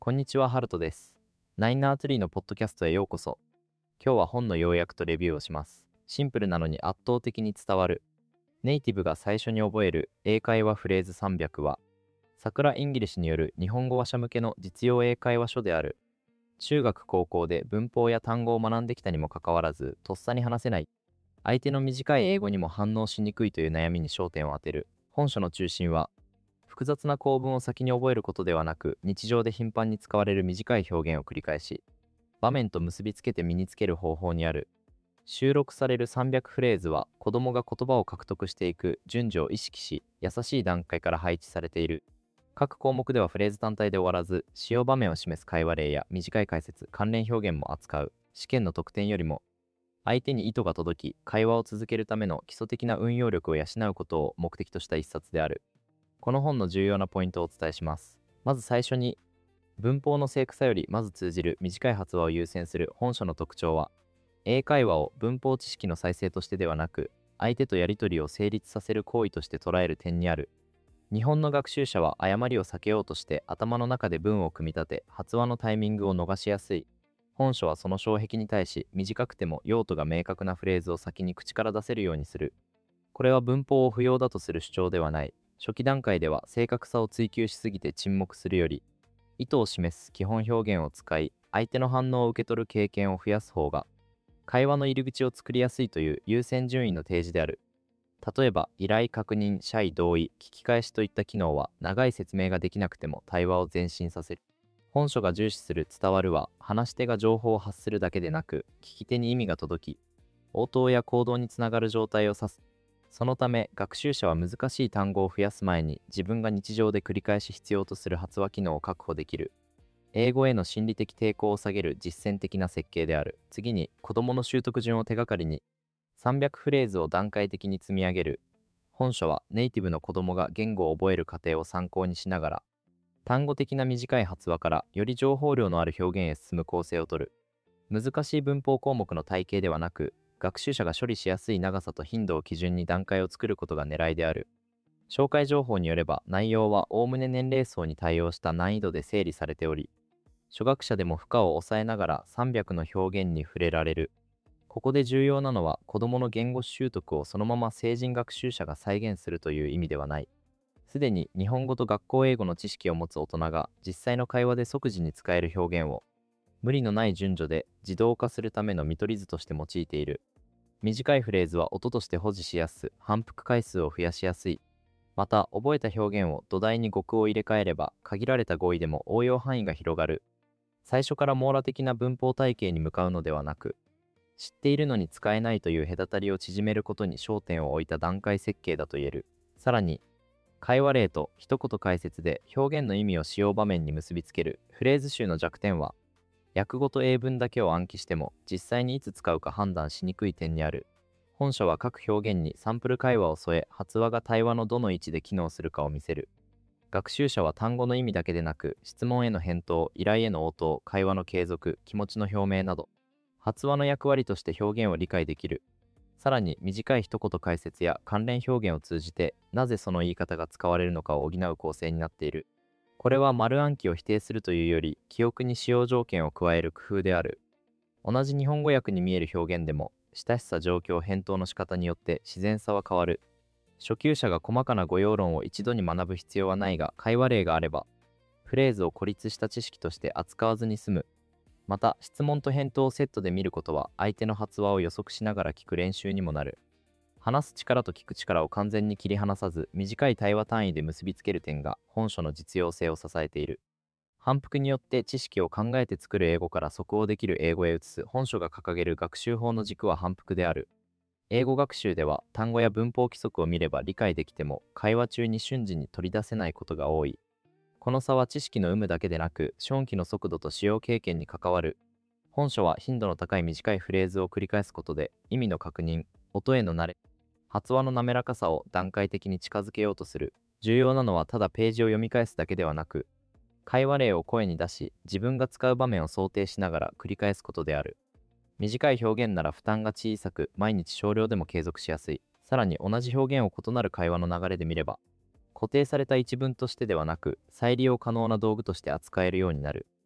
こんにちは、ハルトです。ナインナーツリーのポッドキャストへようこそ。今日は本の要約とレビューをします。シンプルなのに圧倒的に伝わる。ネイティブが最初に覚える英会話フレーズ300は、桜インギリッシュによる日本語話者向けの実用英会話書である。中学高校で文法や単語を学んできたにもかかわらず、とっさに話せない。相手の短い英語にも反応しにくいという悩みに焦点を当てる。本書の中心は、複雑な構文を先に覚えることではなく、日常で頻繁に使われる短い表現を繰り返し、場面と結びつけて身につける方法にある。収録される300フレーズは、子供が言葉を獲得していく順序を意識し、優しい段階から配置されている。各項目ではフレーズ単体で終わらず、使用場面を示す会話例や短い解説、関連表現も扱う。試験の得点よりも、相手に意図が届き、会話を続けるための基礎的な運用力を養うことを目的とした一冊である。この本の重要なポイントをお伝えします。まず最初に、文法の正確さよりまず通じる短い発話を優先する本書の特徴は、英会話を文法知識の再生としてではなく、相手とやり取りを成立させる行為として捉える点にある。日本の学習者は誤りを避けようとして頭の中で文を組み立て、発話のタイミングを逃しやすい。本書はその障壁に対し、短くても用途が明確なフレーズを先に口から出せるようにする。これは文法を不要だとする主張ではない。初期段階では正確さを追求しすぎて沈黙するより、意図を示す基本表現を使い、相手の反応を受け取る経験を増やす方が、会話の入り口を作りやすいという優先順位の提示である。例えば、依頼確認、謝意同意、聞き返しといった機能は、長い説明ができなくても対話を前進させる。本書が重視する伝わるは、話し手が情報を発するだけでなく、聞き手に意味が届き、応答や行動につながる状態を指す。そのため、学習者は難しい単語を増やす前に、自分が日常で繰り返し必要とする発話機能を確保できる。英語への心理的抵抗を下げる実践的な設計である。次に、子供の習得順を手がかりに、300フレーズを段階的に積み上げる。本書は、ネイティブの子供が言語を覚える過程を参考にしながら、単語的な短い発話から、より情報量のある表現へ進む構成をとる。難しい文法項目の体系ではなく、学習者が処理しやすい長さと頻度を基準に段階を作ることが狙いである。紹介情報によれば、内容はおおむね年齢層に対応した難易度で整理されており、初学者でも負荷を抑えながら300の表現に触れられる。ここで重要なのは、子供の言語習得をそのまま成人学習者が再現するという意味ではない。すでに日本語と学校英語の知識を持つ大人が実際の会話で即時に使える表現を無理のない順序で自動化するための見取り図として用いている。短いフレーズは音として保持しやす、反復回数を増やしやすい。また、覚えた表現を土台に語句を入れ替えれば、限られた語彙でも応用範囲が広がる。最初から網羅的な文法体系に向かうのではなく、知っているのに使えないという隔たりを縮めることに焦点を置いた段階設計だと言える。さらに、会話例と一言解説で表現の意味を使用場面に結びつけるフレーズ集の弱点は、訳語と英文だけを暗記しても実際にいつ使うか判断しにくい点にある。本書は各表現にサンプル会話を添え、発話が対話のどの位置で機能するかを見せる。学習者は単語の意味だけでなく、質問への返答、依頼への応答、会話の継続、気持ちの表明など、発話の役割として表現を理解できる。さらに、短い一言解説や関連表現を通じて、なぜその言い方が使われるのかを補う構成になっている。これは丸暗記を否定するというより、記憶に使用条件を加える工夫である。同じ日本語訳に見える表現でも、親しさ状況返答の仕方によって自然さは変わる。初級者が細かな語用論を一度に学ぶ必要はないが、会話例があれば、フレーズを孤立した知識として扱わずに済む。また、質問と返答をセットで見ることは、相手の発話を予測しながら聞く練習にもなる。話す力と聞く力を完全に切り離さず、短い対話単位で結びつける点が本書の実用性を支えている。反復によって知識を考えて作る英語から即応できる英語へ移す本書が掲げる学習法の軸は反復である。英語学習では単語や文法規則を見れば理解できても会話中に瞬時に取り出せないことが多い。この差は知識の有無だけでなく、小記の速度と使用経験に関わる。本書は頻度の高い短いフレーズを繰り返すことで意味の確認、音への慣れ、発話の滑らかさを段階的に近づけようとする。重要なのはただページを読み返すだけではなく、会話例を声に出し、自分が使う場面を想定しながら繰り返すことである。短い表現なら負担が小さく、毎日少量でも継続しやすい。さらに同じ表現を異なる会話の流れで見れば、固定された一文としてではなく、再利用可能な道具として扱えるようになる。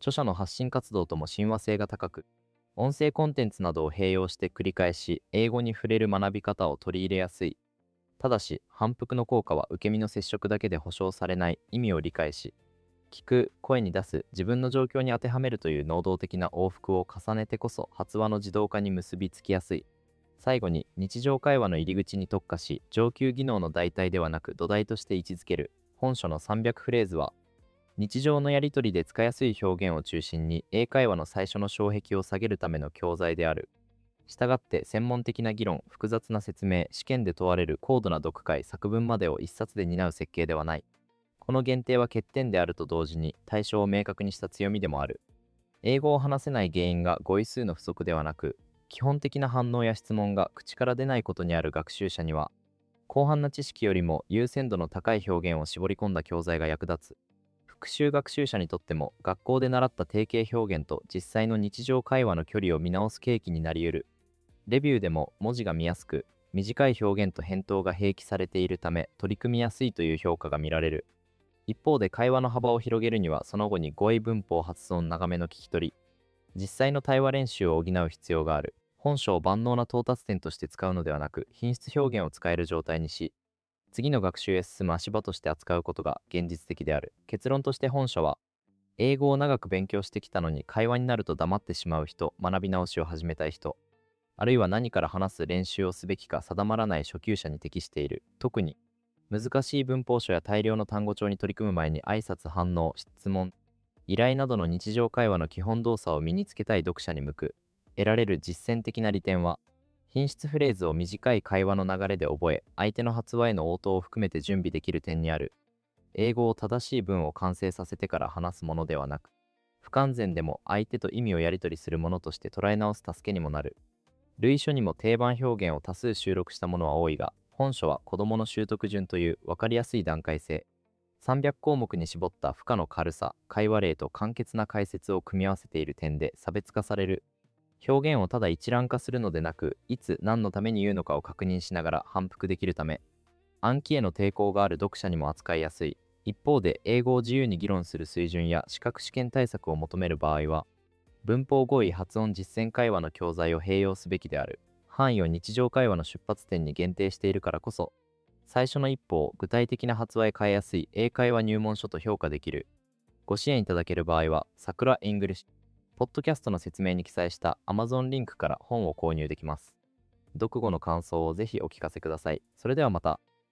著者の発信活動とも親和性が高く、音声コンテンツなどを併用して繰り返し、英語に触れる学び方を取り入れやすい。ただし、反復の効果は受け身の接触だけで保証されない。意味を理解し、聞く、声に出す、自分の状況に当てはめるという能動的な往復を重ねてこそ発話の自動化に結びつきやすい。最後に、日常会話の入り口に特化し、上級技能の代替ではなく土台として位置づける。本書の300フレーズは、日常のやり取りで使いやすい表現を中心に英会話の最初の障壁を下げるための教材である。したがって専門的な議論、複雑な説明、試験で問われる高度な読解、作文までを一冊で担う設計ではない。この限定は欠点であると同時に対象を明確にした強みでもある。英語を話せない原因が語彙数の不足ではなく、基本的な反応や質問が口から出ないことにある学習者には、広範な知識よりも優先度の高い表現を絞り込んだ教材が役立つ。復習学習者にとっても学校で習った定型表現と実際の日常会話の距離を見直す契機になり得る。レビューでも文字が見やすく、短い表現と返答が併記されているため取り組みやすいという評価が見られる。一方で会話の幅を広げるにはその後に語彙文法発音長めの聞き取り、実際の対話練習を補う必要がある。本書を万能な到達点として使うのではなく、品質表現を使える状態にし、次の学習へ進む足場として扱うことが現実的である。結論として本書は、英語を長く勉強してきたのに会話になると黙ってしまう人、学び直しを始めたい人、あるいは何から話す練習をすべきか定まらない初級者に適している。特に、難しい文法書や大量の単語帳に取り組む前に挨拶、反応、質問、依頼などの日常会話の基本動作を身につけたい読者に向く。得られる実践的な利点は、品質フレーズを短い会話の流れで覚え、相手の発話への応答を含めて準備できる点にある。英語を正しい文を完成させてから話すものではなく、不完全でも相手と意味をやり取りするものとして捉え直す助けにもなる。類書にも定番表現を多数収録したものは多いが、本書は子供の習得順という分かりやすい段階性、300項目に絞った負荷の軽さ、会話例と簡潔な解説を組み合わせている点で差別化される。表現をただ一覧化するのでなく、いつ何のために言うのかを確認しながら反復できるため、暗記への抵抗がある読者にも扱いやすい。一方で、英語を自由に議論する水準や資格試験対策を求める場合は、文法語彙発音実践会話の教材を併用すべきである。範囲を日常会話の出発点に限定しているからこそ、最初の一歩を具体的な発話へ変えやすい英会話入門書と評価できる。ご支援いただける場合は、桜イングリッシュ、ポッドキャストの説明に記載した Amazon リンクから本を購入できます。読後の感想をぜひお聞かせください。それではまた。